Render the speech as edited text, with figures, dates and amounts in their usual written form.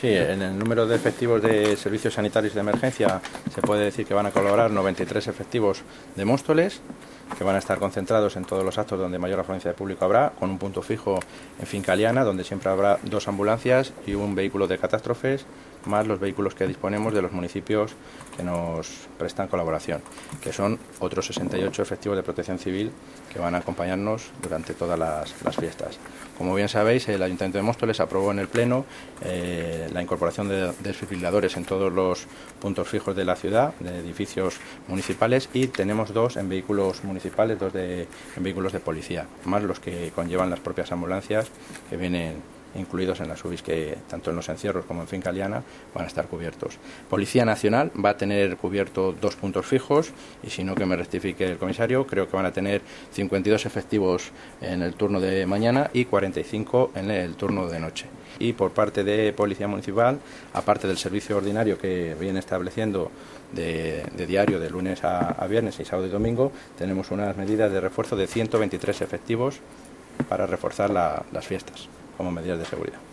Sí, en el número de efectivos de servicios sanitarios de emergencia se puede decir que van a colaborar 93 efectivos de Móstoles, que van a estar concentrados en todos los actos donde mayor afluencia de público habrá, con un punto fijo en Finca Liana, donde siempre habrá 2 ambulancias y un vehículo de catástrofes, más los vehículos que disponemos de los municipios que nos prestan colaboración, que son otros 68 efectivos de protección civil que van a acompañarnos durante todas las fiestas. Como bien sabéis, el Ayuntamiento de Móstoles aprobó en el Pleno la incorporación de desfibriladores en todos los puntos fijos de la ciudad, de edificios municipales, y tenemos 2 en vehículos municipales, 2 en vehículos de policía, más los que conllevan las propias ambulancias que vienen incluidos en las UBIs, que tanto en los encierros como en Finca Liana van a estar cubiertos. Policía Nacional va a tener cubierto 2 puntos fijos, y si no, que me rectifique el comisario, creo que van a tener 52 efectivos en el turno de mañana y 45 en el turno de noche. Y por parte de Policía Municipal, aparte del servicio ordinario que viene estableciendo de diario de lunes a viernes y sábado y domingo, tenemos unas medidas de refuerzo de 123 efectivos para reforzar las fiestas como medidas de seguridad.